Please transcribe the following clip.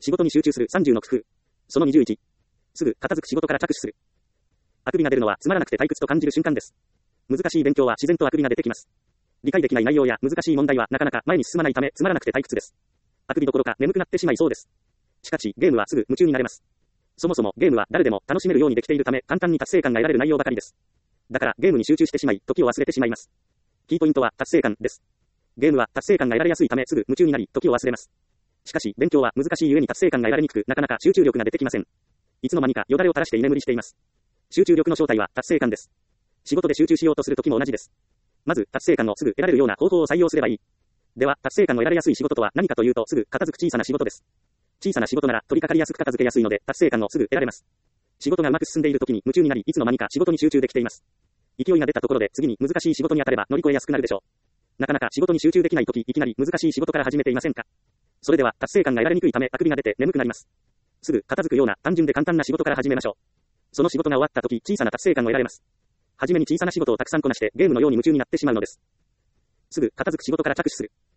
仕事に集中する30の工夫。その21。すぐ片付く仕事から着手する。あくびが出るのはつまらなくて退屈と感じる瞬間です。難しい勉強は自然とあくびが出てきます。理解できない内容や難しい問題はなかなか前に進まないためつまらなくて退屈です。あくびどころか眠くなってしまいそうです。しかしゲームはすぐ夢中になれます。そもそもゲームは誰でも楽しめるようにできているため簡単に達成感が得られる内容ばかりです。だからゲームに集中してしまい時を忘れてしまいます。キーポイントは達成感です。ゲームは達成感が得られやすいためすぐ夢中になり時を忘れます。しかし勉強は難しいゆえに達成感が得られにくくなかなか集中力が出てきません。いつの間にかよだれを垂らして居眠りしています。集中力の正体は達成感です。仕事で集中しようとする時も同じです。まず達成感をすぐ得られるような方法を採用すればいい。では達成感を得られやすい仕事とは何かというとすぐ片付く小さな仕事です。小さな仕事なら取り掛かりやすく片付けやすいので達成感をすぐ得られます。仕事がうまく進んでいる時に夢中になりいつの間にか仕事に集中できています。勢いが出たところで次に難しい仕事に当たれば乗り越えやすくなるでしょう。なかなか仕事に集中できない時いきなり難しい仕事から始めていませんか。それでは達成感が得られにくいためあくびが出て眠くなります。すぐ片付くような単純で簡単な仕事から始めましょう。その仕事が終わった時小さな達成感を得られます。はじめに小さな仕事をたくさんこなしてゲームのように夢中になってしまうのです。すぐ片付く仕事から着手する。